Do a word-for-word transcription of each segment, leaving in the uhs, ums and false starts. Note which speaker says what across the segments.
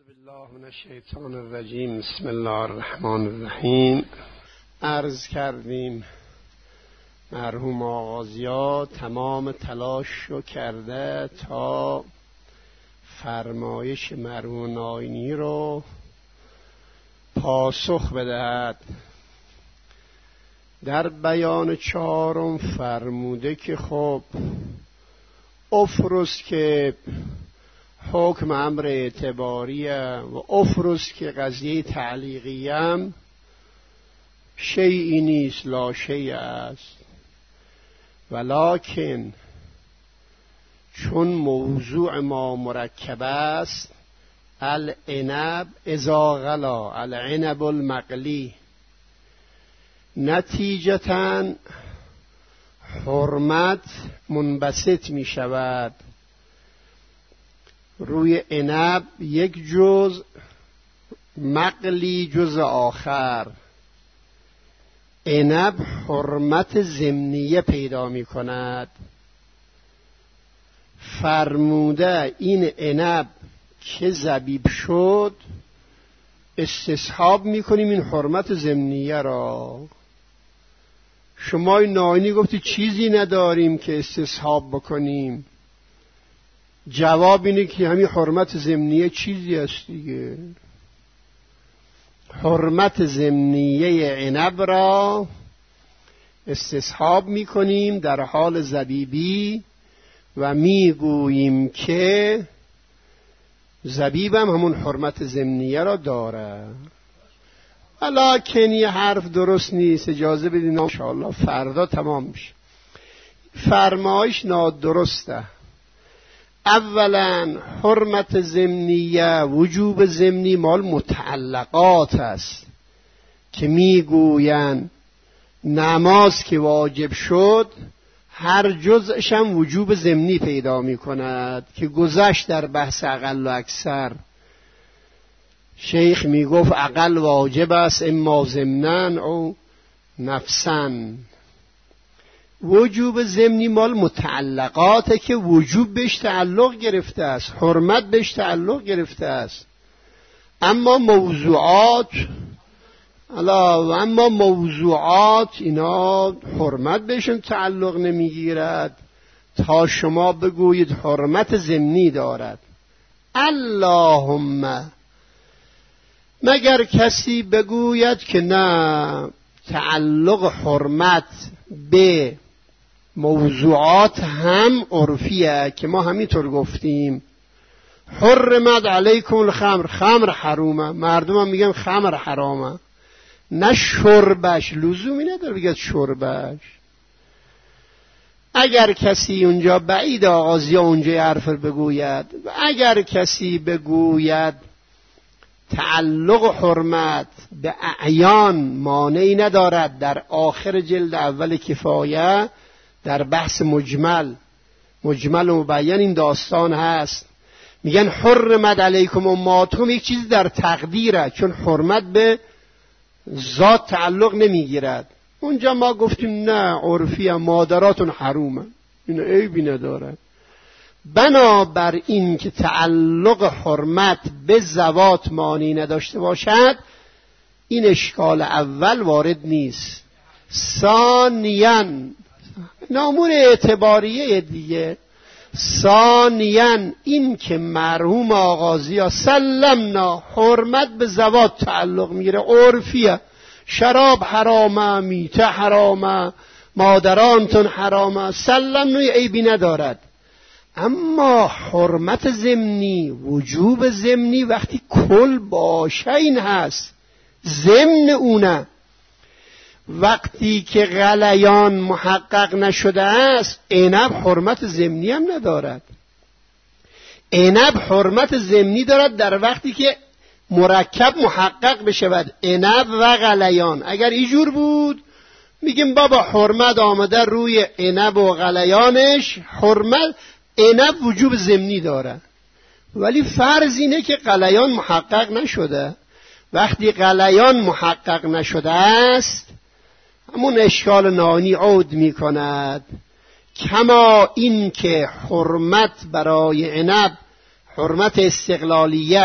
Speaker 1: بالله من الشیطان الرجیم. بسم الله الرحمن الرحیم. عرض کردیم مرحوم آغازیا تمام تلاش رو کرده تا فرمایش مرحوم ناینی رو پاسخ بدهد. در بیان چهارم فرموده که خب افرست که حکم امر اعتباریه و افرست که قضیه تعلیقیه هم شیئی نیست، لا شیء است، ولکن چون موضوع ما مرکب است، العنب اذا غلا العنب المقلی، نتیجتاً حرمت منبسط می شود روی عنب یک جز، مقلی جز آخر. عنب حرمت ضمنیه پیدا می کند. فرموده این عنب که زبیب شد استصحاب می کنیم این حرمت ضمنیه را. شما ناینی گفتی چیزی نداریم که استصحاب بکنیم. جواب اینه که همین حرمت ضمنیه چیزی است دیگه. حرمت ضمنیه عنب را استصحاب میکنیم در حال زبیبی و میگوییم که زبیبم همون حرمت ضمنیه را داره. ولکن یه حرف درست نیست، اجازه بدین ان شاء الله فردا تمام میشه. فرمایش نادرسته. اولا حرمت ضمنیه، وجوب ضمنی مال متعلقات است که میگوین نماز که واجب شد هر جزءش هم وجوب ضمنی پیدا میکند که گذشت در بحث اقل و اکثر. شیخ میگفت اقل واجب است اما ضمناً او نفساً. وجوب ضمنی مال متعلقاته که وجوب بهش تعلق گرفته است، حرمت بهش تعلق گرفته است. اما موضوعات الا اما موضوعات اینا حرمت بهشون تعلق نمیگیرد تا شما بگویید حرمت ضمنی دارد. اللهم مگر کسی بگوید که نه، تعلق حرمت به موضوعات هم عرفیه که ما همینطور گفتیم حرمت علیکم الخمر، خمر حرومه، مردم هم میگن خمر حرامه، نه شربش، لزومی نداره بگید شربش. اگر کسی اونجا بعید آغازی اونجا حرف بگوید، اگر کسی بگوید تعلق حرمت به اعیان مانعی ندارد، در آخر جلد اول کفایه در بحث مجمل مجمل و مبین این داستان هست. میگن حرمت علیکم امهاتکم، یک چیزی در تقدیره، چون حرمت به ذات تعلق نمیگیرد. اونجا ما گفتیم نه عرفیه، مادراتون حرومه، این عیبی ندارد. بنابر این که تعلق حرمت به ذوات مانی نداشته باشد این اشکال اول وارد نیست. ثانیاً نامور اعتباریه دیگه. ثانیاً این که مرحوم آغازی ها سلمنا حرمت به ذوات تعلق میگیره، عرفیه، شراب حرامه، میته حرامه، مادرانتون حرامه، سلمنا عیبی ندارد. اما حرمت ضمنی، وجوب ضمنی وقتی کل باشه این هست، ضمن اونه. وقتی که غلیان محقق نشده است عنب حرمت ضمنی هم ندارد. عنب حرمت ضمنی دارد در وقتی که مرکب محقق بشود، عنب و غلیان. اگر اینجور بود میگیم بابا حرمت آمده روی عنب و غلیانش، حرمت عنب وجوب ضمنی داره. ولی فرض اینه که غلیان محقق نشده. وقتی غلیان محقق نشده است همون اشکال نانی عود می کند. کما این که حرمت برای عنب حرمت استقلالیه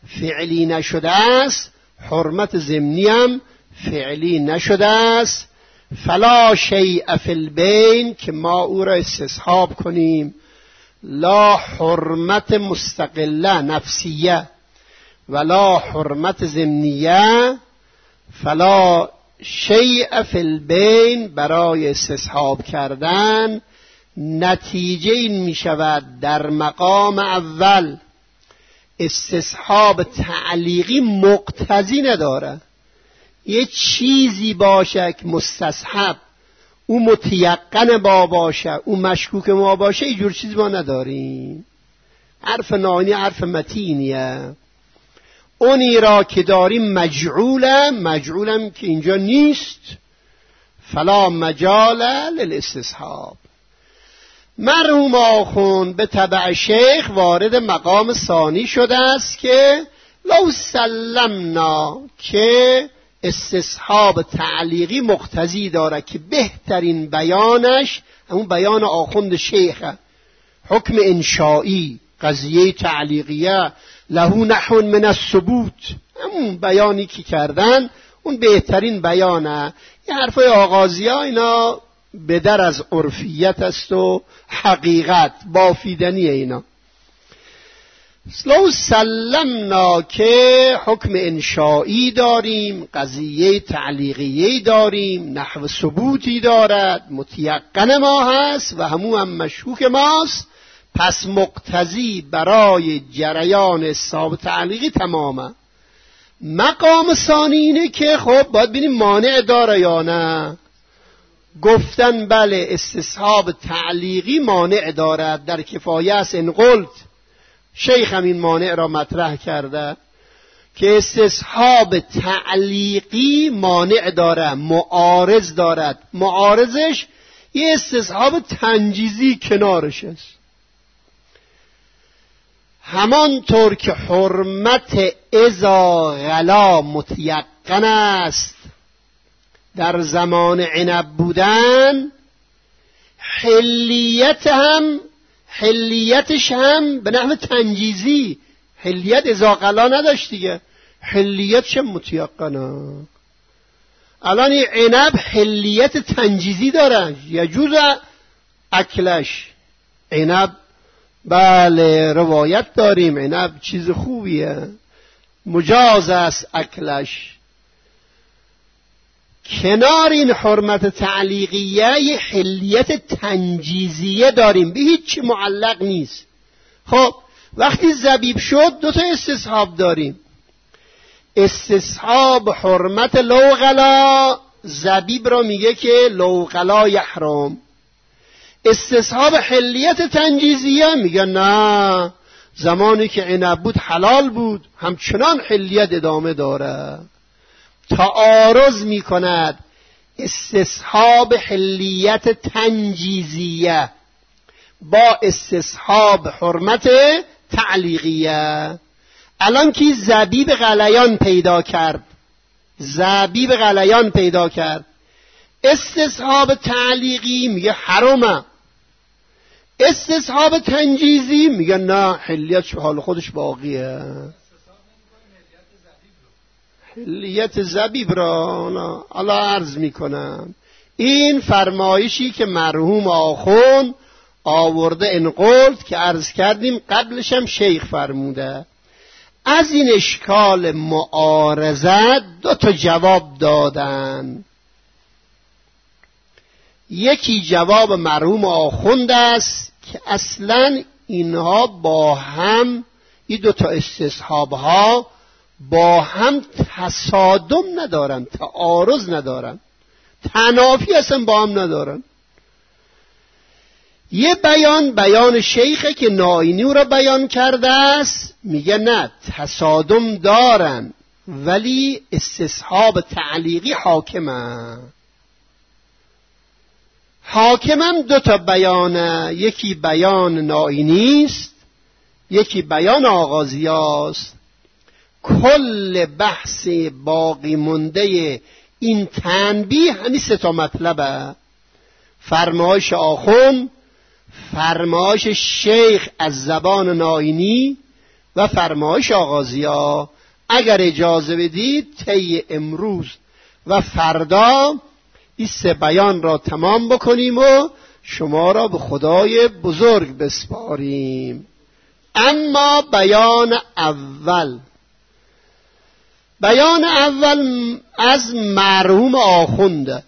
Speaker 1: فعلی نشده است، حرمت ضمنی هم فعلی نشده است. فلا شیء فی البین که ما او را استصحاب کنیم، لا حرمت مستقله نفسیه ولا حرمت ضمنیه، فلا شیء فی البین برای استصحاب کردن نتیجه این می شود در مقام اول استصحاب تعلیقی مقتضی نداره. یه چیزی باشه که مستصحب او متیقن با باشه او مشکوک ما باشه، اینجور چیز ما نداریم. حرف نانی حرف متینیه. اونی را که داریم مجعوله، مجعولم که اینجا نیست، فلا مجال للاستصحاب. مرحوم آخوند به تبع شیخ وارد مقام ثانی شده است که لو سلمنا که استصحاب تعلیقی مقتضی داره که بهترین بیانش همون بیان آخوند شیخه، حکم انشائی، قضیه تعلیقیه له نحو من الثبوت، همون بیانی که کردن اون بهترین بیانه. یه حرفای آغازی ها اینا بدر از عرفیت است و حقیقت بافیدنی اینا. لو سلمنا که حکم انشائی داریم، قضیه تعلیقیه داریم، نحو ثبوتی دارد، متیقن ما هست و همون هم مشکوک ماست، پس مقتضی برای جریان استصحاب تعلیقی تمامه. مقام ثانی اینه که خب باید ببینیم مانع داره یا نه. گفتن بله استصحاب تعلیقی مانع دارد، در کفایه است ان قلت. شیخ هم این مانع را مطرح کرده که استصحاب تعلیقی مانع داره، معارض دارد. معارضش یه استصحاب تنجیزی کنارش است. همانطور که حرمت اذا غلا متیقن است در زمان عنب بودن، حلیت هم حلیتش هم به نحو تنجیزی، حلیت اذا غلا نداشت دیگه، حلیتش متیقنه. الان این عنب حلیت تنجیزی داره، یجوز اکلش. عنب بله روایت داریم عنب چیز خوبیه، مجاز است اکلش. کنار این حرمت تعلیقیه یه حلیت تنجیزیه داریم، به هیچ معلق نیست. خب وقتی زبیب شد دو تا استصحاب داریم. استصحاب حرمت لوغلا، زبیب را میگه که لوغلا یحرم. استصحاب حلیت تنجیزیه میگه نه، زمانی که عنب بود حلال بود، همچنان حلیت ادامه داره. تعارض میکند استصحاب حلیت تنجیزیه با استصحاب حرمت تعلیقیه. الان که زبیب غلیان پیدا کرد، زبیب غلیان پیدا کرد، استصحاب تعلیقی میگه حرامه، استصحاب تنجیزی میگه نه حلیت حال خودش باقیه. حلیت زبیب را الله عرض میکنم. این فرمایشی که مرحوم آخوند آورده ان قلت که عرض کردیم، قبلش هم شیخ فرموده. از این اشکال معارضت دو تا جواب دادن. یکی جواب مرحوم آخوند است که اصلا اینها با هم، این دو تا استصحاب ها با هم تصادم ندارن، تعارض ندارن، تنافی اصلا با هم ندارن. یه بیان بیان شیخه که ناینی او را بیان کرده است، میگه نه تصادم دارن ولی استصحاب تعلیقی حاکمه. حاکمم دو تا بیانه، یکی بیان ناینی است، یکی بیان آغازیاست. کل بحث باقی مونده این تنبیه همین سه تا مطلبه: فرمایش آخوند، فرمایش شیخ از زبان ناینی و فرمایش آغازیا اگر اجازه بدید طی امروز و فردا این سه بیان را تمام بکنیم و شما را به خدای بزرگ بسپاریم. اما بیان اول بیان اول از مرحوم آخونده.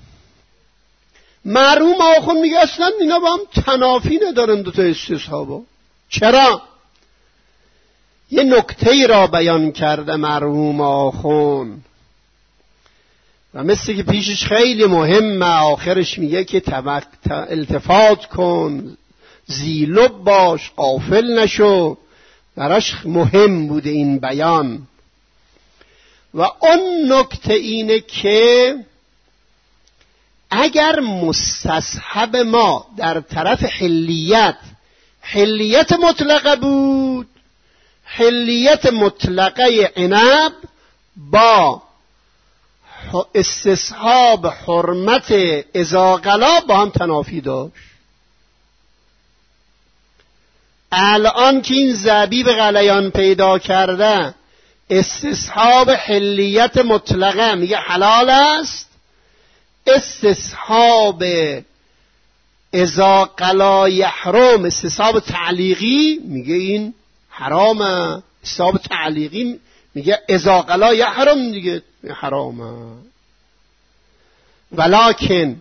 Speaker 1: مرحوم آخوند میگه اصلا اینا با هم تنافی ندارن دو تا استصحابا. چرا؟ یه نکته را بیان کرده مرحوم آخوند و مثل که پیشش خیلی مهمه، آخرش میگه که التفات کن، زیلب باش، غافل نشو. براش مهم بوده این بیان. و اون نکته اینه که اگر مستصحب ما در طرف حلیت حلیت مطلقه بود، حلیت مطلقه عنب با استصحاب حرمت اذا غلا با هم تنافی داشت. الان که این زبیب غلیان پیدا کرده استصحاب حلیت مطلقه میگه حلال است، استصحاب اذا غلا یحرم استصحاب تعلیقی میگه این حرامه. استصحاب تعلیقی میگه اذا غلا یحرم دیگه حرامه. ولکن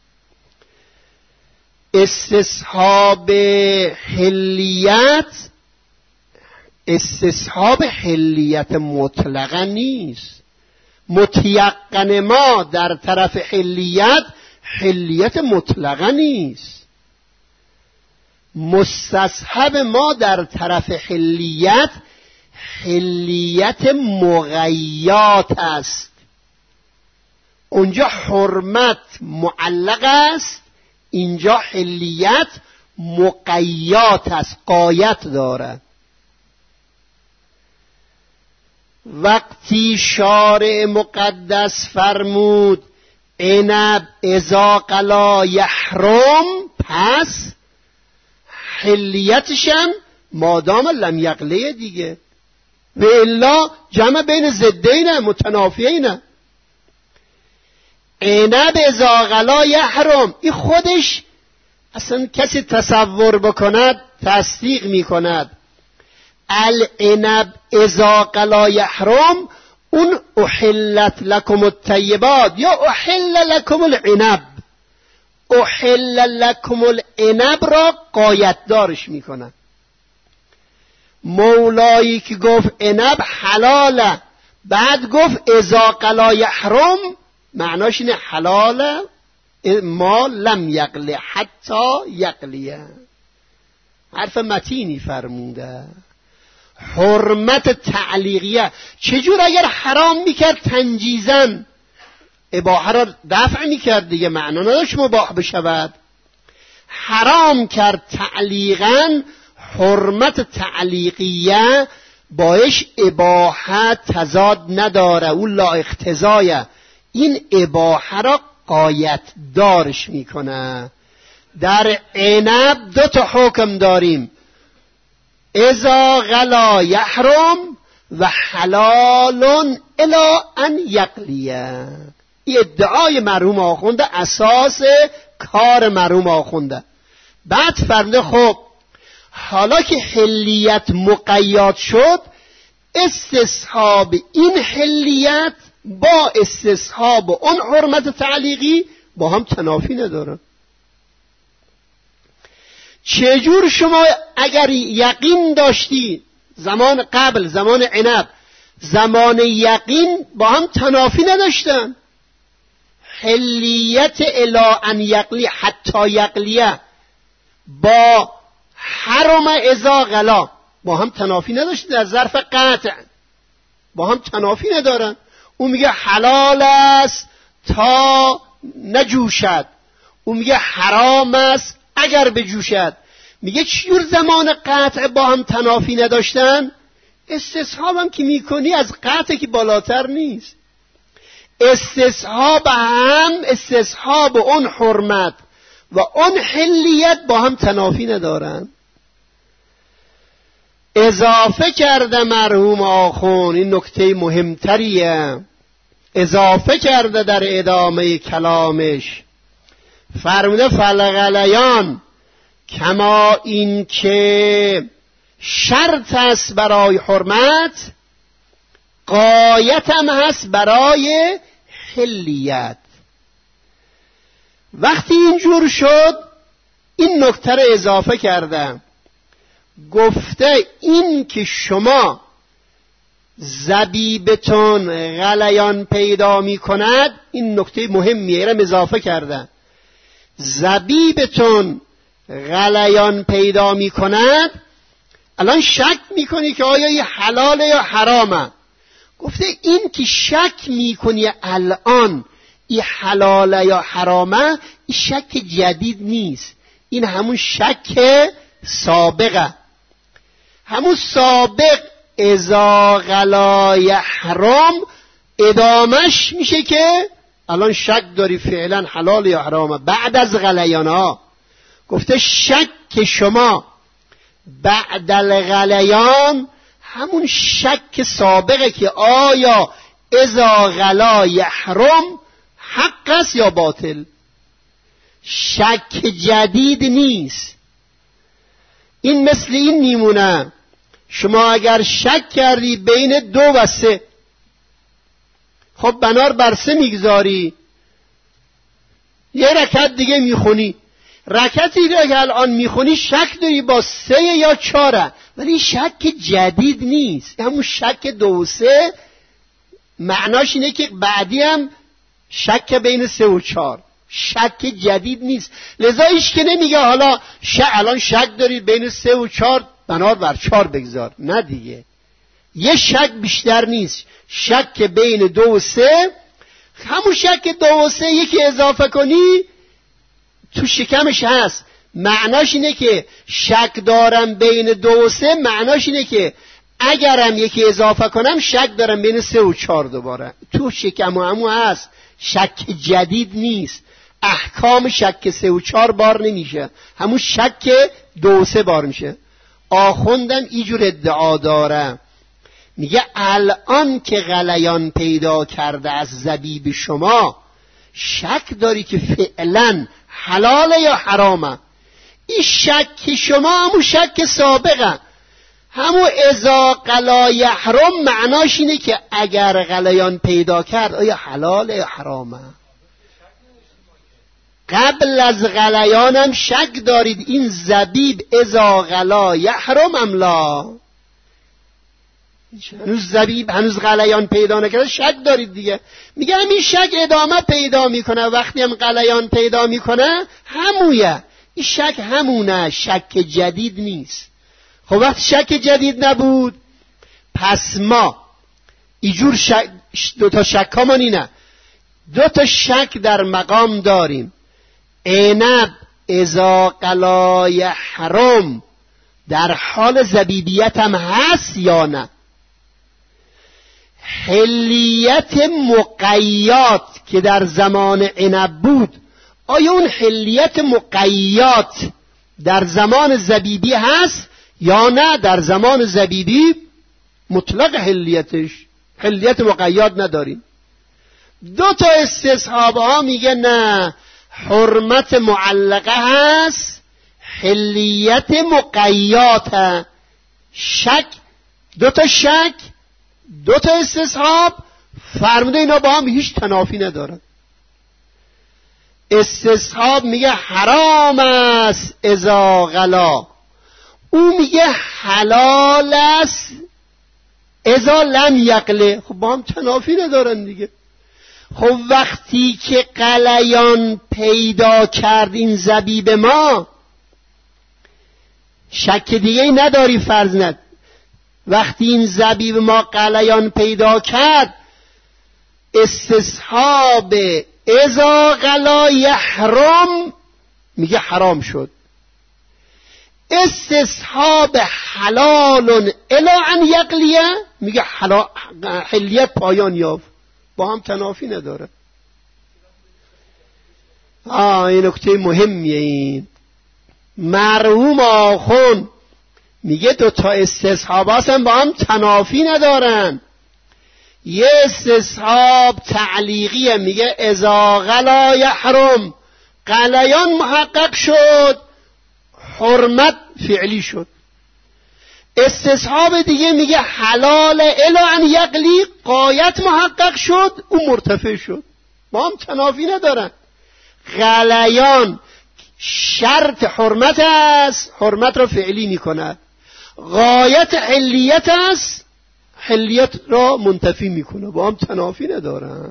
Speaker 1: استصحاب حلیت استصحاب حلیت مطلقه نیست. متیقن ما در طرف حلیت حلیت مطلقه نیست. مستصحب ما در طرف حلیت حلیت مقیات است. اونجا حرمت معلق است، اینجا حلیت مقیات است، قایت داره. وقتی شارع مقدس فرمود عنب اذا غلا یحرم، پس حلیتشم مادام لم یغلی دیگه، و الا جمع بین ضدین متنافیین. عنب اذا غلا یحرم این خودش اصلا کسی تصور بکند تصدیق میکند. العنب اذا غلا یحرم اون احلت لکم الطیبات یا احل لکم العنب، احل لکم العنب را قایت دارش میکنن. مولایی که گفت عنب حلاله بعد گفت اذا غلا یحرم، معناش اینه حلاله ما لم یغلی حتی یغلیه. حرف متینی فرموده. حرمت تعلیقیه چجور اگر حرام میکرد تنجیزن اباحه را دفع میکرد دیگه، معنا نداشت مباح بشود. حرام کرد تعلیقا، حرمت تعلیقیه باش اباحه تضاد نداره، اون لا اقتضایه. این اباحه را قایت دارش میکنه. در عنب دو تا حکم داریم، اذا غلا یحرم و حلال الی ان یغلیه. این ادعای مرحوم آخونده، اساس کار مرحوم آخونده. بعد فرموده خب حالا که حلیت مقید شد، استصحاب این حلیت با استصحاب اون حرمت تعلیقی با هم تنافی ندارن. چجور شما اگر یقین داشتی زمان قبل، زمان عنب، زمان یقین با هم تنافی نداشتن؟ حلیت الی ان یقلی حتی یقلیه با حرم اذا غلا با هم تنافی نداشتی در ظرف قطع، با هم تنافی ندارن. اون میگه حلال است تا نجوشد، اون میگه حرام است اگر بجوشد. میگه چجور زمان قطع با هم تنافی نداشتن؟ استصحاب هم که میکنی از قطع که بالاتر نیست. استصحاب هم استصحاب اون حرمت و اون حلیت با هم تنافی ندارن. اضافه کرده مرحوم آخون، این نکته مهمتریه، اضافه کرده در ادامه کلامش، فرموده فالغلیان کما این که شرط است برای حرمت، غایت هم هست برای حلیت. وقتی اینجور شد این نکته رو اضافه کرده، گفته این که شما زبیبتون غلیان پیدا می کند، این نکته مهمیه، اینم اضافه کرده، زبیبتون غلیان پیدا می کند، الان شک می کنی که آیا این حلاله یا حرامه. گفته این که شک می کنی الان این حلاله یا حرامه، این شک جدید نیست، این همون شک سابقه، همون سابق اذا غلا یحرم ادامش میشه که الان شک داری فعلا حلال یا حرامه بعد از غلیان ها. گفته شک که شما بعد الغلیان همون شک سابقه که آیا اذا غلا یحرم حق است یا باطل، شک جدید نیست. این مثل این میمونه شما اگر شک کردی بین دو و سه، خب بنار بر سه میگذاری، یه رکعت دیگه میخونی، رکعتی رو که الان میخونی شک داری با سه یا چاره، ولی شک جدید نیست، همون شک دو و سه معناش اینه که بعدی هم شک بین سه و چهار، شک جدید نیست. لذا ایش که نمیگه حالا ش... الان شک داری بین سه و چهار بنار بر چهار بگذار، نه دیگه، یه شک بیشتر نیست، شک بین دو و سه، همون شک دو و سه یکی اضافه کنی تو شکمش هست، معناش اینه که شک دارم بین دو و سه، معناش اینه که اگرم یکی اضافه کنم شک دارم بین سه و چهار دوباره تو شکم همون هست، شک جدید نیست، احکام شک سه و چهار بار نمیشه، همون شک دو و سه بار میشه. آخوندم اینجور ادعا داره، میگه الان که غلیان پیدا کرده از زبیب شما، شک داری که فعلا حلاله یا حرامه، این شک شما همون شک سابقه، همون اذا غلا یحرم معناش اینه که اگر غلیان پیدا کرد آیا حلاله یا حرامه. قبل از غلیانم شک دارید این زبیب اذا غلا یحرم ام لا، هنوز زبیب هنوز غلیان پیدا نکرده شک دارید دیگه. میگه این شک ادامه پیدا میکنه، وقتی هم غلیان پیدا میکنه همویه، این شک همونه، شک جدید نیست. خب وقتی شک جدید نبود پس ما ایجور شک دو تا شک همان اینه، دو تا شک در مقام داریم، عنب اذا غلا یحرم در حال زبیبیت هم هست یا نه، حلیت مقیات که در زمان عنب بود آیا اون حلیت مقیات در زمان زبیبی هست یا نه، در زمان زبیبی مطلق حلیتش، حلیت مقیاد نداریم. دو تا استصحاب ها میگه نه، حرمت معلقه هست، حلیت مقیات، شک دو تا شک دو تا استصحاب فرموده اینا با هم هیچ تنافی ندارن. استصحاب میگه حرام است اذا غلا، او میگه حلال است اذا لم یغله، خب با هم تنافی ندارن دیگه. خب وقتی که غلیان پیدا کرد این زبیب ما، شک دیگه ای نداری فرض ند، وقتی این زبیب ما غلیان پیدا کرد استصحاب اذا غلا یحرم میگه حرام شد، استصحاب حلال الی ان یغلیه میگه حلیت پایان یافت، با هم تنافی نداره. آه این نکته مهمیه. این مرحوم آخون میگه دو تا استصحاب هستن با هم تنافی ندارن. یه استصحاب تعلیقیه، میگه اذا غلا یحرم، غلیان محقق شد، حرمت فعلی شد. استصحاب دیگه میگه حلال الا ان یغلی، غایت محقق شد، اون مرتفع شد. با هم تنافی ندارن. غلیان شرط حرمت است، حرمت را فعلی میکند. غایت حلیت است، حلیت را منتفی میکنه. با هم تنافی ندارن.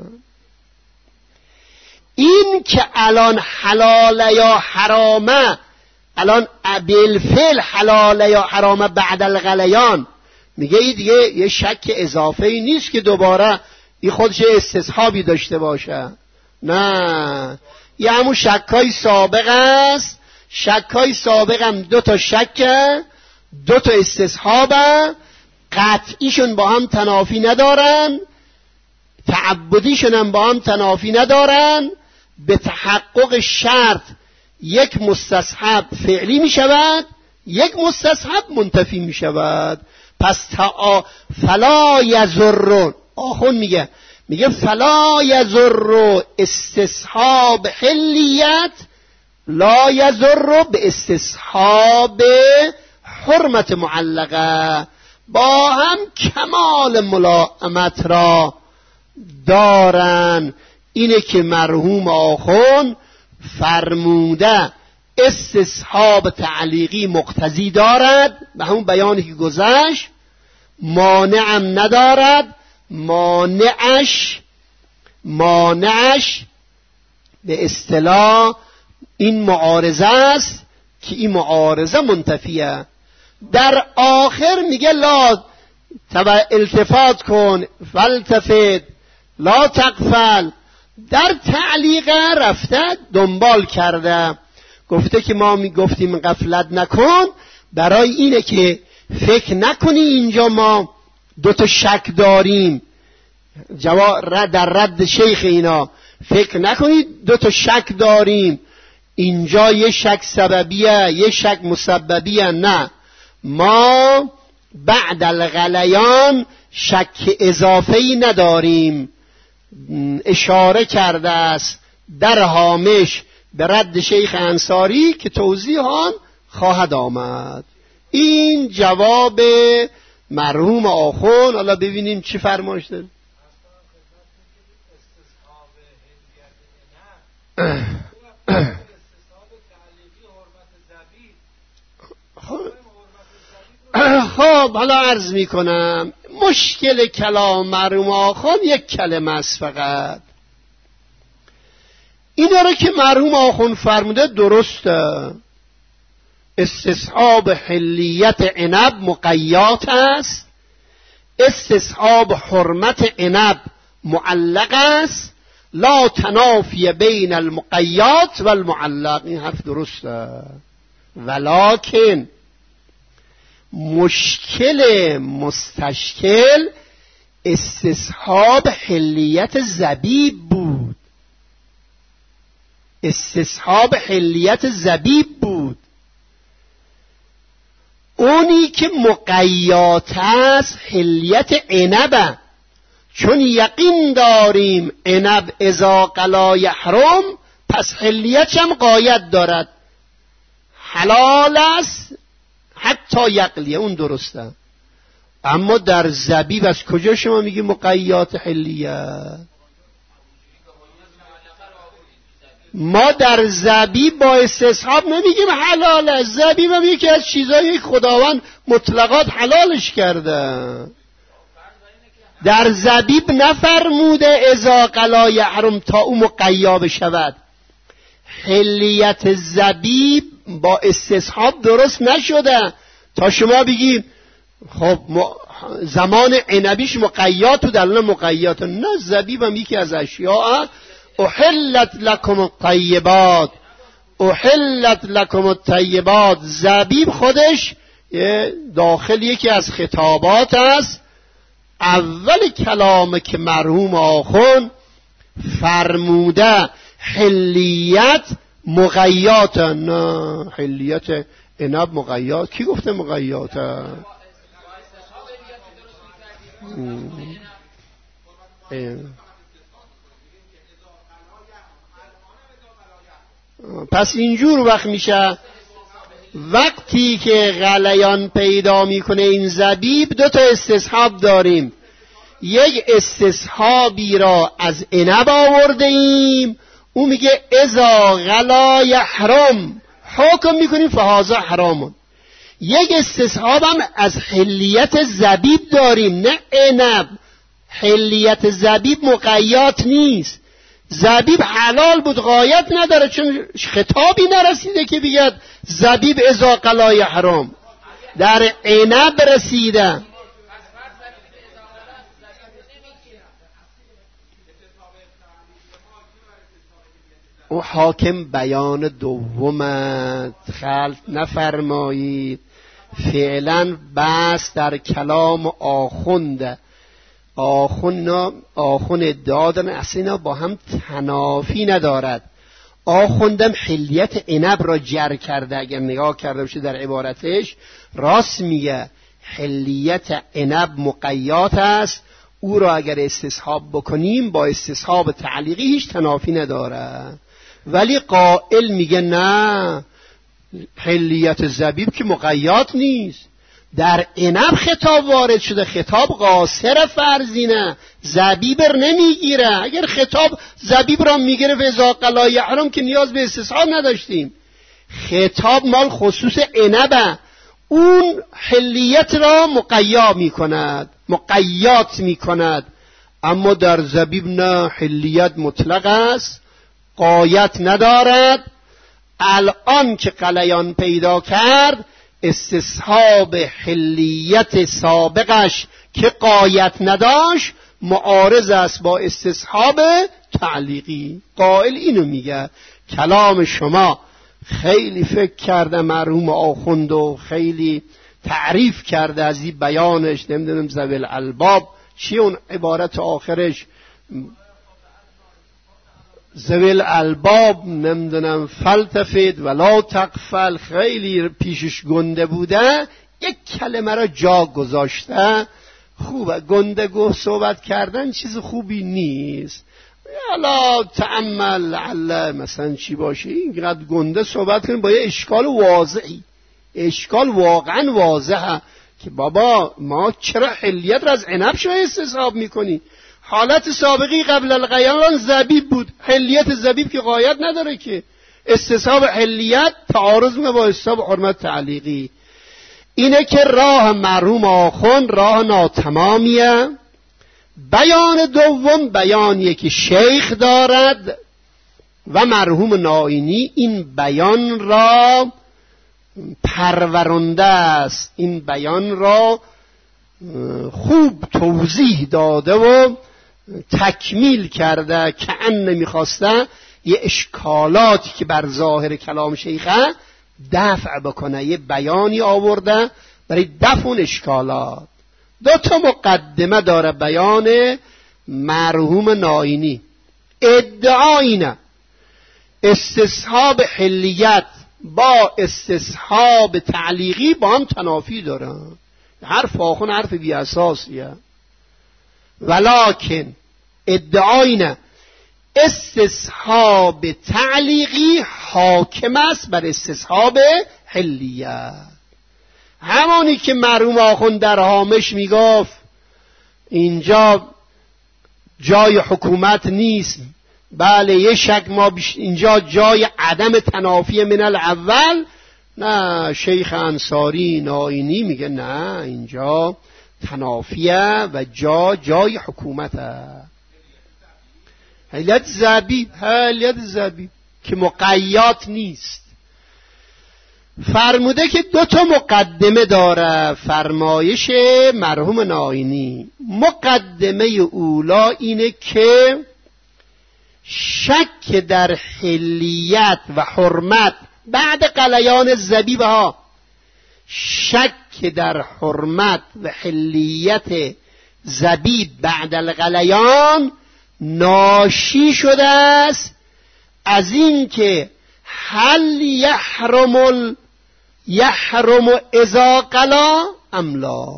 Speaker 1: این که الان حلال یا حرامه، الان بالفعل حلال یا حرامه بعد الغلیان، میگه این دیگه یه شک اضافه ای نیست که دوباره این خودش استصحابی داشته باشه. نه، یه همون شکای سابق است. شکای سابق هم دو تا شکه، دو تا استصحابه، قطعیشون با هم تنافی ندارن، تعبدیشون هم با هم تنافی ندارن. به تحقق شرط یک مستصحب فعلی می شود، یک مستصحب منتفی می شود. پس تا فلا یضر، آخون میگه میگه فلا یضر استصحاب حلیت لا یضر به استصحاب حرمت معلقه. با هم کمال ملائمت را دارن. اینه که مرحوم آخون فرموده استصحاب تعلیقی مقتضی دارد، به همون بیانی که گذشت، مانعم ندارد. مانعش مانعش به اصطلاح این معارضه است که این معارضه منتفیه. در آخر میگه لا التفات کن، فالتفت لا تغفل. در تعلیقه رفته دنبال کرده، گفته که ما میگفتیم غفلت نکن، برای اینه که فکر نکنی اینجا ما دو تا شک داریم. جواب در رد شیخ اینا، فکر نکنید دو تا شک داریم، اینجا یه شک سببیه یه شک مسببیه. نه، ما بعد الغلیان شک اضافه‌ای نداریم. اشاره کرده است در هامش به رد شیخ انصاری که توضیحان خواهد آمد. این جواب مرحوم آخون. حالا ببینیم چی فرمایش داره. خب حالا عرض می کنم مشکل کلام مرحوم آخون یک کلمه است فقط. اینا رو که مرحوم آخون فرموده درسته. استصحاب حلیت عنب مقیات است، استصحاب حرمت عنب معلق است. لا تنافی بین المقیات و المعلق. این حرف درسته. ولکن مشکل مستشکل استصحاب حلیت زبیب بود. استصحاب حلیت زبیب بود. اونی که مقیات است حلیت عنبه، چون یقین داریم عنب اذا قلا یحرم، پس حلیتش هم قایت دارد، حلال است حتی یقلیه. اون درسته. اما در زبیب از کجا شما میگی مقیات حلیت؟ ما در زبیب با استصحاب نمیگیم حلاله. زبیب هم یکی از چیزایی خداوند مطلقات حلالش کرده. در زبیب نفرموده اذا قلا یحرم تا او مقیا بشود. حلیت زبیب با استصحاب درست نشده تا شما بگیم خب زمان عنبیش مقیات و دلنا مقیات. نه، زبیب هم یکی از اشیاء. احلت لکم الطیبات، احلت لکم الطیبات. زبیب خودش داخل یکی از خطابات است. اول کلام که مرحوم آخون فرموده حلیت مقیات، نه حلیت عنب مقیات؟ کی گفته مقیاته؟ پس اینجور وقت میشه وقتی که غلیان پیدا میکنه این زبیب، دو تا استصحاب داریم. یک استصحابی را از عنب آورده ایم، او میگه اذا غلا یحرم، حکم میکنیم فهذا حرامون. یک استصحاب هم از حلیت زبیب داریم، نه عنب. حلیت زبیب مقیات نیست. زبیب حلال بود، غایت نداره، چون خطابی نرسیده که بگید زبیب اذا غلا یحرم. در عنب رسیده. او حاکم بیان دومت خلط نفرمایید. فعلا بس در کلام آخونده. آخون آخون ادعا دارن، اصلا اینا با هم تنافی ندارد. آخوندم حلیت عنب را جر کرده، اگر نگاه کرده باشه در عبارتش راست میگه. حلیت عنب مقیات است، او را اگر استصحاب بکنیم با استصحاب تعلیقی هیچ تنافی نداره. ولی قائل میگه نه، حلیت زبیب که مقیات نیست، در عنب خطاب وارد شده، خطاب قاصر فرزینه، زبیب را نمیگیره. اگر خطاب زبیب را میگیره اذا غلا یحرم که نیاز به استصحاب نداشتیم. خطاب مال خصوص عنبه، اون حلیت را مقیا میکند، مقیات میکند. اما در زبیب نه، حلیت مطلق است، قایت ندارد. الان که غلیان پیدا کرد، استصحاب حلیت سابقش که قایت نداشت معارض است با استصحاب تعلیقی. قائل اینو میگه کلام شما خیلی فکر کرده مرحوم آخوند و خیلی تعریف کرده از این بیانش، نمیدونم ذوی الالباب چی اون عبارت آخرش، ذوی الالباب نمیدونم فلتفت ولا تقفل، خیلی پیشش گنده بوده، یک کلمه را جا گذاشته. خوبه گنده گو صحبت کردن چیز خوبی نیست. حالا تأمل لعل مثلا چی باشه، اینقدر گنده صحبت کنیم با یه اشکال واضحی، اشکال واقعا واضحه که بابا ما چرا حلیت را از عنب شما استصحاب میکنی؟ حالت سابقی قبل الغیان زبیب بود، حلیت زبیب که غایت نداره که. استصحاب حلیت تعارض میکنه با استصحاب حرمت تعلیقی. اینه که راه مرحوم آخوند راه ناتمامیه. بیان دوم بیانیه که شیخ دارد و مرحوم نائینی این بیان را پرورنده است، این بیان را خوب توضیح داده و تکمیل کرده، که ان نمیخواسته یه اشکالاتی که بر ظاهر کلام شیخه دفع بکنه، یه بیانی آورده برای دفع اون اشکالات. دو تا مقدمه داره بیان مرحوم نائینی. ادعا اینه استصحاب حلیت با استصحاب تعلیقی با هم تنافی داره. حرف آخون حرف بی اساسیه. ولکن ادعا اینه استصحاب تعلیقی حاکم است بر استصحاب حلیت. همانی که مرحوم آخوند در هامش میگفت اینجا جای حکومت نیست، بله یه شک ما اینجا جای عدم تنافی من الاول، نه شیخ انصاری نائینی میگه نه اینجا تنافیه و جا جای حکومته. حلیت زبیب، حلیت زبیب که مقیات نیست. فرموده که دو تا مقدمه داره فرمایش مرحوم نائینی. مقدمه اولا اینه که شک در حلیت و حرمت بعد غلیان زبیب ها، شک در حرمت و حلیت زبیب بعد الغلیان ناشی شده است از این که هل یحرم یحرم اذا قلا ام لا.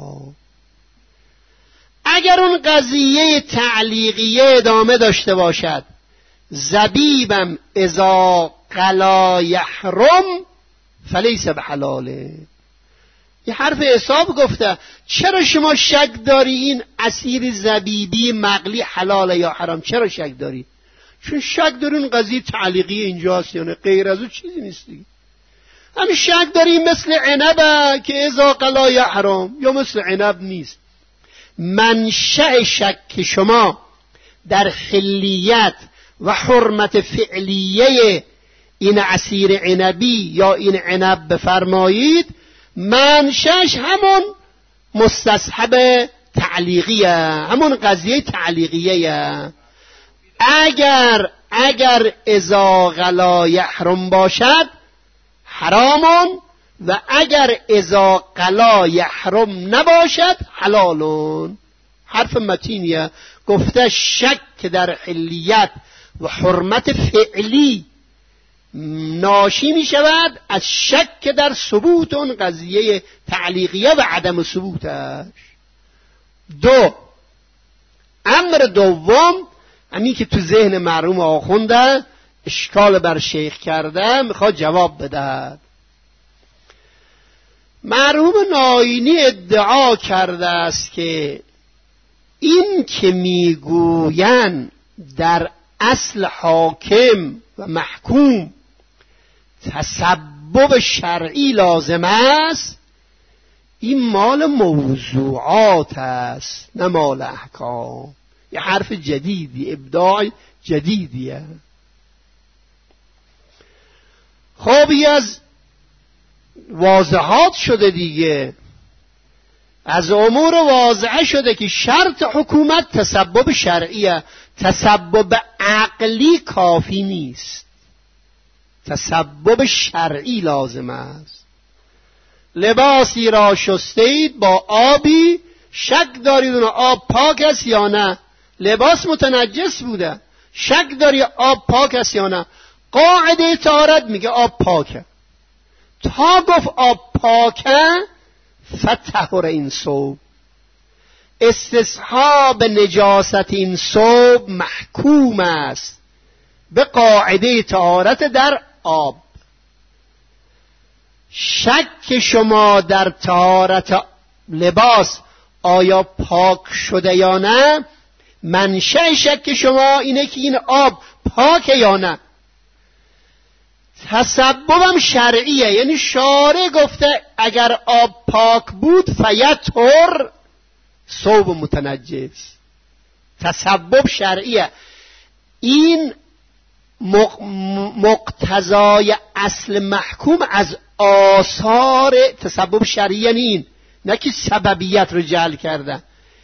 Speaker 1: اگر اون قضیه تعلیقیه ادامه داشته باشد، زبیبم اذا قلا یحرم فلیس بحلاله. یه حرف حساب گفته، چرا شما شک داری این عصیر زبیبی مقلی حلاله یا حرام؟ چرا شک داری؟ چون شک داری اون قضیه تعلیقی اینجاست، یعنی غیر از اون چیزی نیست دیگه. همین شک داری مثل عنبه که اذا قلا یحرم، یا مثل عنب نیست. منشأ شک شما در حلیت و حرمت فعلیه این عصیر عنبی یا این عنب بفرمایید، منشأش همون مستصحب تعلیقیه، همون قضیه تعلیقیه. اگر اگر اذا غلا یحرم باشد حرامون، و اگر اذا قلا یحرم نباشد حلالون. حرف متینیه، گفته شک در حلیت و حرمت فعلی ناشی می شود از شک در ثبوت اون قضیه تعلیقیه و عدم ثبوتش. دو، امر دوم، همین که تو ذهن مرحوم آخونده اشکال بر شیخ کرده، میخواد جواب بده. مرحوم ناینی ادعا کرده است که این که میگوین در اصل حاکم و محکوم تسبب شرعی لازم است، این مال موضوعات است نه مال احکام. یه حرف جدیدی، ابداع جدیدیه. خوبی از واضحات شده دیگه، از امور واضحه شده که شرط حکومت تسبب شرعیه، تسبب عقلی کافی نیست، تسبب شرعی لازم است. لباسی را شستید با آبی، شک دارید اون آب پاک است یا نه؟ لباس متنجس بوده، شک داری آب پاک است یا نه؟ قاعده طهارت میگه آب پاکه. تا گفت آب پاکه فتحر این ثوب، استصحاب نجاست این ثوب محکوم است به قاعده طهارت در آب. شک شما در طهارت لباس آیا پاک شده یا نه، منشأ شک شما اینه که این آب پاکه یا نه. تسببم شرعیه، یعنی شارع گفته اگر آب پاک بود فیطهر ثوب متنجس، تسبب شرعیه. این مقتضای اصل محکوم از آثار تسبب شرعی، یعنی این نه که سببیت رو جعل کرده.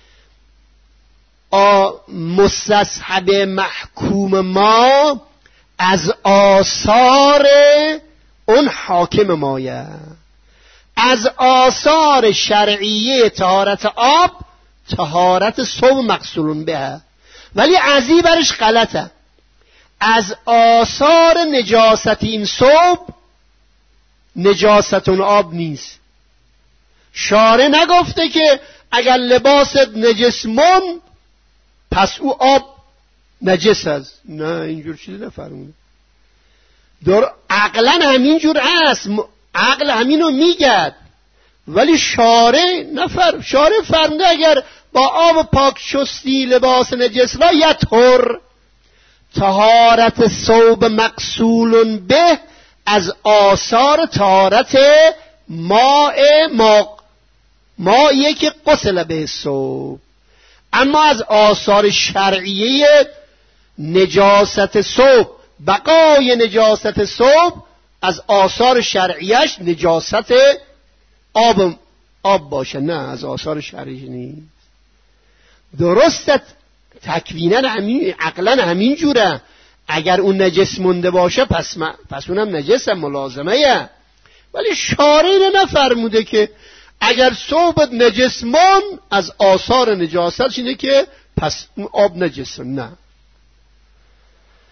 Speaker 1: مستصحب محکوم ما از آثار اون حاکم مایه، از آثار شرعیه طهارت آب طهارت ثوب مقصورون به، ولی ازی برش غلطه. از آثار نجاست این ثوب نجاست اون آب نیست. شارع نگفته که اگر لباست نجس من پس او آب نجس است، نه اینجور چیزی نفرمونه. در عقلا همینجور هست، عقل همینو میگد، ولی شارع نفر شارع فرموده اگر با آب پاک شستی لباس نجس را یطهر، طهارت ثوب مغسول به از آثار طهارت ماء ما مایه که غسل به ثوب. اما از آثار شرعیه نجاست ثوب، بقای نجاست ثوب از آثار شرعیش نجاست آب آب باشه، نه از آثار شرعی نیست. درسته تکوینا همین، عقلا همین جوره. اگر اون نجس مونده باشه پس ما پس اونم نجسه، ملازمه. ولی شارع نفرموده که اگر ثوبت نجس مون از آثار نجاست اینه که پس اون آب نجسه، نه.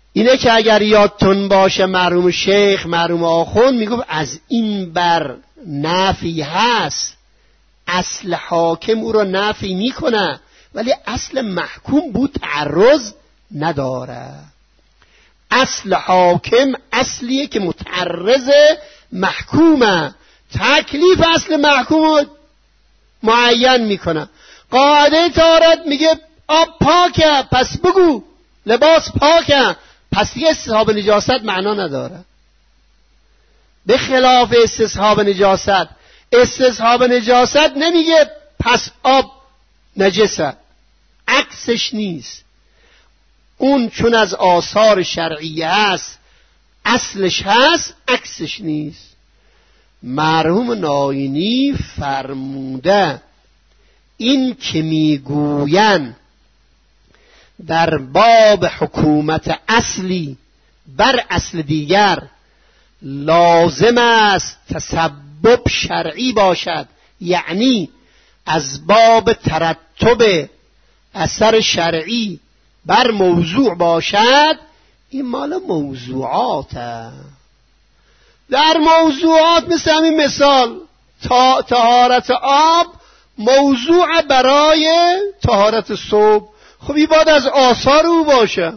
Speaker 1: اینه که اگر یادتون باشه مرحوم شیخ مرحوم آخوند میگفت از این بر نفی هست، اصل حاکم او را نفی میکنه ولی اصل محکوم بود تعرض نداره. اصل حاکم اصلیه که متعرض محکومه، تکلیف اصل محکوم معین میکنه. قاعده طهارت میگه آب پاکه پس بگو، لباس پاکه پس دیگه استصحاب نجاست معنا نداره. به خلاف استصحاب نجاست، استصحاب نجاست نمیگه پس آب نجسه، عکسش نیست. اون چون از آثار شرعیه هست اصلش هست، عکسش نیست. مرحوم ناینی فرموده این که میگوین در باب حکومت اصلی بر اصل دیگر لازم است تسبب شرعی باشد، یعنی از باب ترتب اثر شرعی بر موضوع باشد، این مال موضوعاته. در موضوعات مثل همین مثال طهارت آب موضوع برای طهارت صبح، خب این باید از آثار او باشه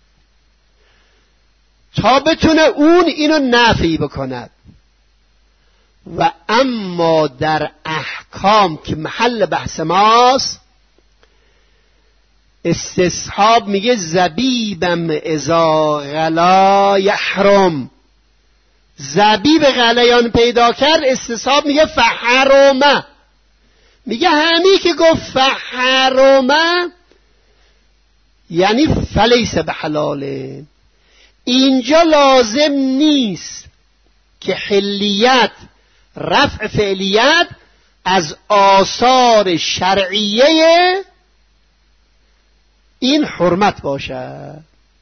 Speaker 1: تا بتونه اون اینو نفی بکند. و اما در احکام که محل بحث ماست، استصحاب میگه زبیبم اذا غلا یحرم، زبیب غلیان پیدا کرد، استصحاب میگه فحرمه. میگه همی که گفت فحرمه یعنی فلیس بحلاله. اینجا لازم نیست که حلیت رفع فعلیت از آثار شرعیه این حرمت باشه.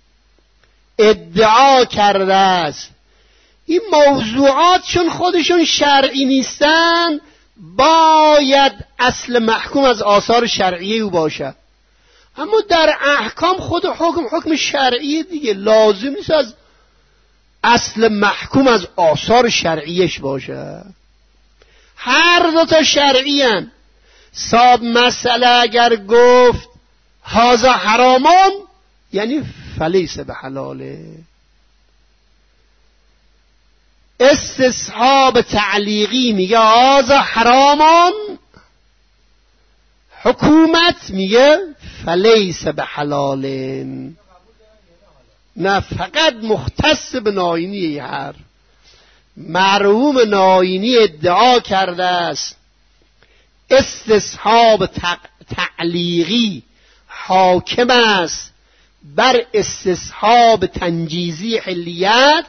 Speaker 1: ادعا کرده است این موضوعات چون خودشون شرعی نیستن باید اصل محکوم از آثار شرعیه او باشه، اما در احکام خود حکم حکم شرعی دیگه، لازم نیست از اصل محکوم از آثار شرعیش باشه. هر دو تا شرعی هن. صاحب مسئله اگر گفت هذا حرامان یعنی فلیس به حلاله. استصحاب تعلیقی میگه هذا حرامان، حکومت میگه فلیس به حلاله. نه فقط مختص به ناینی. هر مرحوم ناینی ادعا کرده است استصحاب تعلیقی حاکم است بر استصحاب تنجیزی حلیت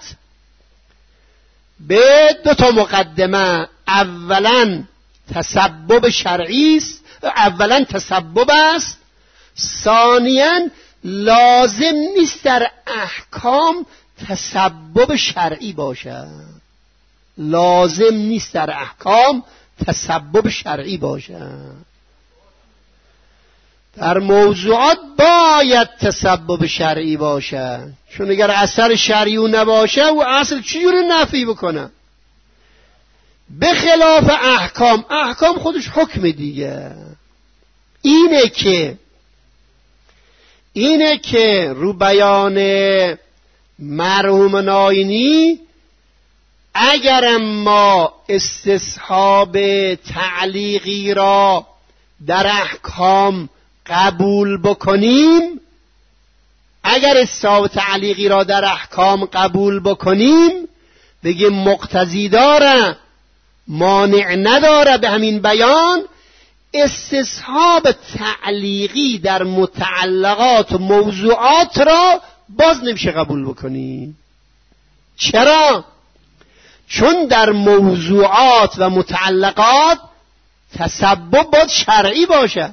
Speaker 1: به دو تا مقدمه. اولا تسبب شرعی است، اولا تسبب است، ثانیاً لازم نیست در احکام تسبب شرعی باشه. لازم نیست در احکام تسبب شرعی باشه. در موضوعات باید تسبب شرعی باشه، چون اگر اثر شرعی نباشه و اصل چجوری نفی بکنه؟ به خلاف احکام، احکام خودش حکم دیگه. اینه که اینه که رو بیان مرحوم ناینی اگر ما استصحاب تعلیقی را در احکام قبول بکنیم، اگر استصحاب تعلیقی را در احکام قبول بکنیم بگیم مقتضی داره مانع نداره، به همین بیان استصحاب تعلیقی در متعلقات و موضوعات را باز نمیشه قبول بکنی. چرا؟ چون در موضوعات و متعلقات تسبب باید شرعی باشه.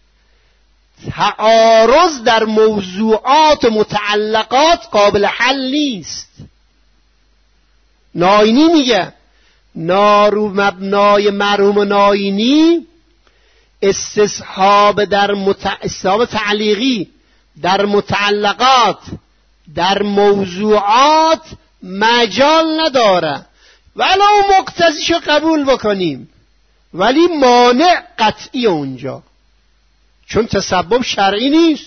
Speaker 1: تعارض در موضوعات و متعلقات قابل حل نیست. ناینی میگه نارو مبنای مرحوم ناینی استصحاب در مت... استصحاب تعلیقی در متعلقات در موضوعات مجال نداره، ولو مقتضیشو قبول بکنیم ولی مانع قطعی اونجا، چون تسبب شرعی نیست.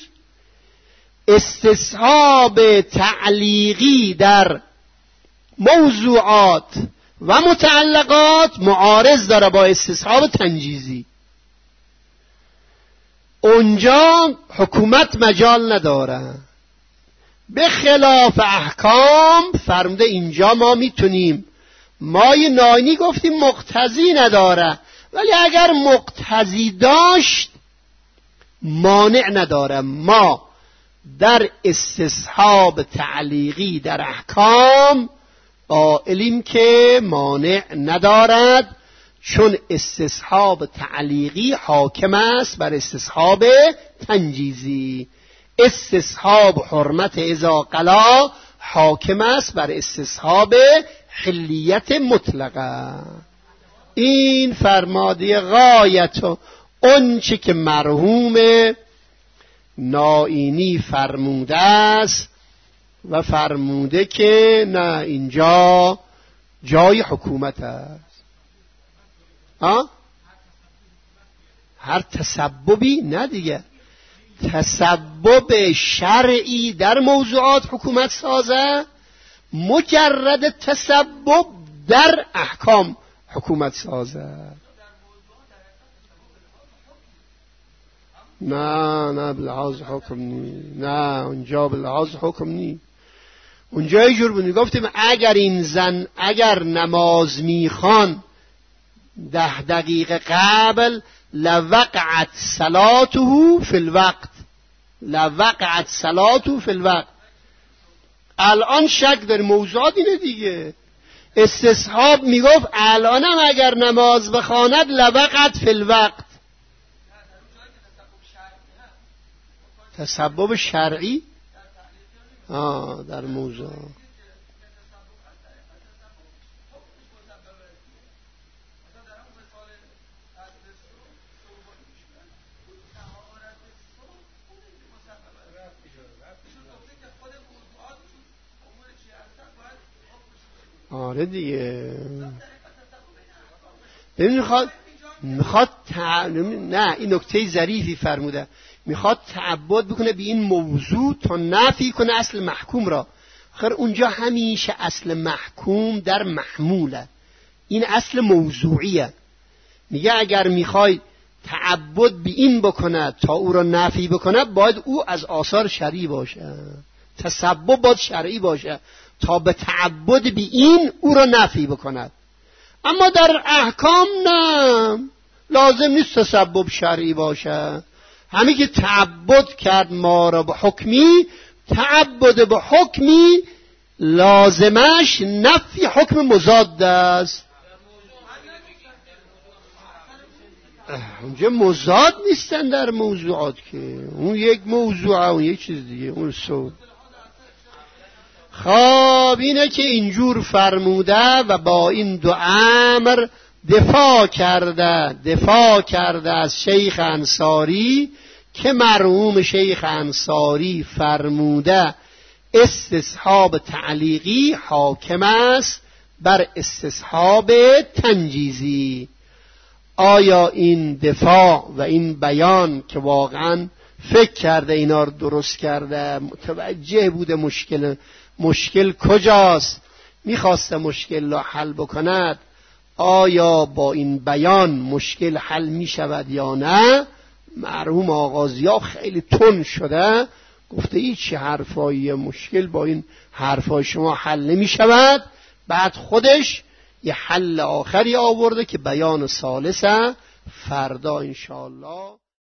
Speaker 1: استصحاب تعلیقی در موضوعات و متعلقات معارض داره با استصحاب تنجیزی. اونجا حکومت مجال نداره. به خلاف احکام فرموده اینجا ما میتونیم، مای ناینی گفتیم مقتضی نداره، ولی اگر مقتضی داشت مانع نداره. ما در استصحاب تعلیقی در احکام قائلیم که مانع ندارد، چون استصحاب تعلیقی حاکم است بر استصحاب تنجیزی. استصحاب حرمت اذا قلا حاکم است بر استصحاب حلیت مطلقه. این فرماده غایت و اون چه که مرحوم نائینی فرموده است و فرموده که نه اینجا جای حکومت است. ها؟ هر تسببی نه دیگه، تسبب شرعی در موضوعات حکومت سازه، مجرد تسبب در احکام حکومت سازه. نه نه بلحاظ حکم نی، نه اونجا بلحاظ حکم نی. اونجا یه جور بود گفتیم اگر این زن اگر نماز میخوان ده دقیقه قبل لوقعت صلاته فی الوقت، لوقعت صلاته فی الوقت. الان شک در موضوعات اینه دیگه. استصحاب میگفت الانم اگر نماز بخواند لوقعت فی الوقت. تسبب شرعی آه در موضوع آره دیگه. ببین میخواد میخواد تع... نه این نکته ظریفی فرموده، میخواد تعبد بکنه به این موضوع تا نفی کنه اصل محکوم را. آخر اونجا همیشه اصل محکوم در محموله، این اصل موضوعیه. میگه اگر میخوای تعبد به این بکنه تا او را نفی بکنه باید او از آثار شرعی باشه، تسبب باید شرعی باشه تا به تعبد به این او را نفی بکند. اما در احکام نه، لازم نیست تسبب شرعی باشه. همین که تعبد کرد ما را به حکمی، تعبد به حکمی لازمش نفی حکم مضاد است. اونجا مضاد نیستن در موضوعات که اون یک موضوع اون یک چیز دیگه اون سو. خب اینه که اینجور فرموده و با این دو امر دفاع کرده دفاع کرده از شیخ انصاری که مرحوم شیخ انصاری فرموده استصحاب تعلیقی حاکم است بر استصحاب تنجیزی. آیا این دفاع و این بیان که واقعا فکر کرده اینا رو درست کرده، متوجه بوده مشکل مشکل کجاست، میخواسته مشکل را حل بکند، آیا با این بیان مشکل حل میشود یا نه؟ مرحوم آغازیا خیلی تند شده، گفته این چه حرفایی، مشکل با این حرفای شما حل نمیشود. بعد خودش یه حل آخری آورده که بیان ثالثه، فردا انشاءالله